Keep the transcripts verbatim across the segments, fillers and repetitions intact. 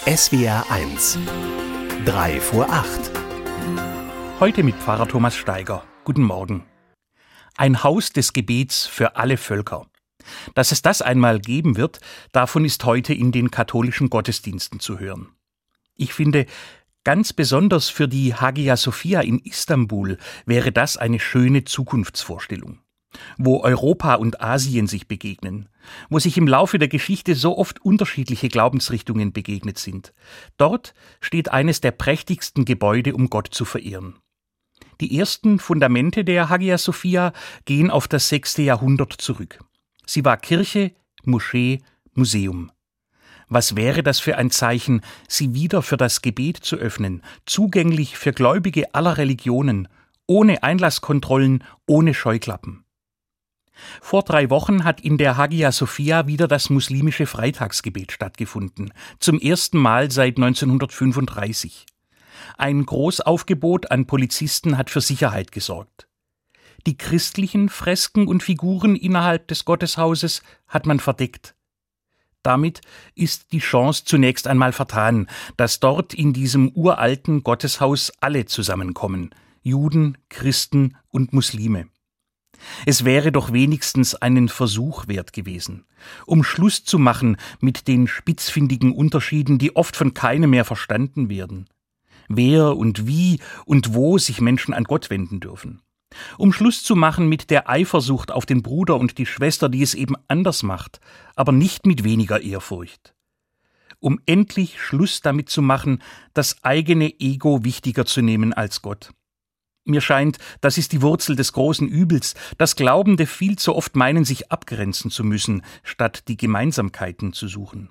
S W R eins. Drei vor acht. Heute mit Pfarrer Thomas Steiger. Guten Morgen. Ein Haus des Gebets für alle Völker. Dass es das einmal geben wird, davon ist heute in den katholischen Gottesdiensten zu hören. Ich finde, ganz besonders für die Hagia Sophia in Istanbul wäre das eine schöne Zukunftsvorstellung, wo Europa und Asien sich begegnen, wo sich im Laufe der Geschichte so oft unterschiedliche Glaubensrichtungen begegnet sind. Dort steht eines der prächtigsten Gebäude, um Gott zu verehren. Die ersten Fundamente der Hagia Sophia gehen auf das sechste Jahrhundert zurück. Sie war Kirche, Moschee, Museum. Was wäre das für ein Zeichen, sie wieder für das Gebet zu öffnen, zugänglich für Gläubige aller Religionen, ohne Einlasskontrollen, ohne Scheuklappen. Vor drei Wochen hat in der Hagia Sophia wieder das muslimische Freitagsgebet stattgefunden, zum ersten Mal seit neunzehnhundertfünfunddreißig. Ein Großaufgebot an Polizisten hat für Sicherheit gesorgt. Die christlichen Fresken und Figuren innerhalb des Gotteshauses hat man verdeckt. Damit ist die Chance zunächst einmal vertan, dass dort in diesem uralten Gotteshaus alle zusammenkommen, Juden, Christen und Muslime. Es wäre doch wenigstens einen Versuch wert gewesen, um Schluss zu machen mit den spitzfindigen Unterschieden, die oft von keinem mehr verstanden werden. Wer und wie und wo sich Menschen an Gott wenden dürfen. Um Schluss zu machen mit der Eifersucht auf den Bruder und die Schwester, die es eben anders macht, aber nicht mit weniger Ehrfurcht. Um endlich Schluss damit zu machen, das eigene Ego wichtiger zu nehmen als Gott. Mir scheint, das ist die Wurzel des großen Übels, dass Glaubende viel zu oft meinen, sich abgrenzen zu müssen, statt die Gemeinsamkeiten zu suchen.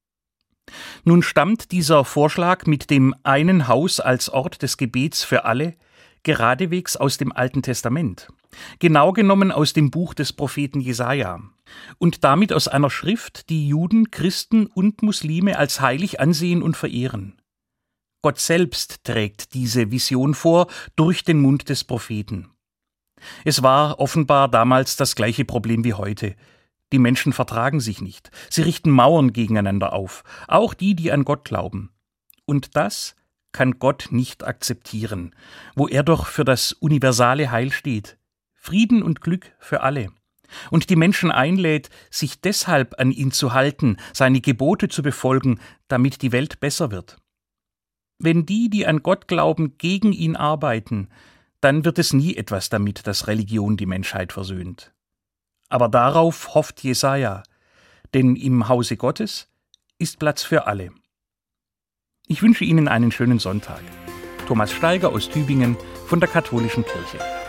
Nun stammt dieser Vorschlag mit dem einen Haus als Ort des Gebets für alle geradewegs aus dem Alten Testament, genau genommen aus dem Buch des Propheten Jesaja und damit aus einer Schrift, die Juden, Christen und Muslime als heilig ansehen und verehren. Gott selbst trägt diese Vision vor durch den Mund des Propheten. Es war offenbar damals das gleiche Problem wie heute. Die Menschen vertragen sich nicht. Sie richten Mauern gegeneinander auf, auch die, die an Gott glauben. Und das kann Gott nicht akzeptieren, wo er doch für das universale Heil steht. Frieden und Glück für alle. Und die Menschen einlädt, sich deshalb an ihn zu halten, seine Gebote zu befolgen, damit die Welt besser wird. Wenn die, die an Gott glauben, gegen ihn arbeiten, dann wird es nie etwas damit, dass Religion die Menschheit versöhnt. Aber darauf hofft Jesaja, denn im Hause Gottes ist Platz für alle. Ich wünsche Ihnen einen schönen Sonntag. Thomas Steiger aus Tübingen von der Katholischen Kirche.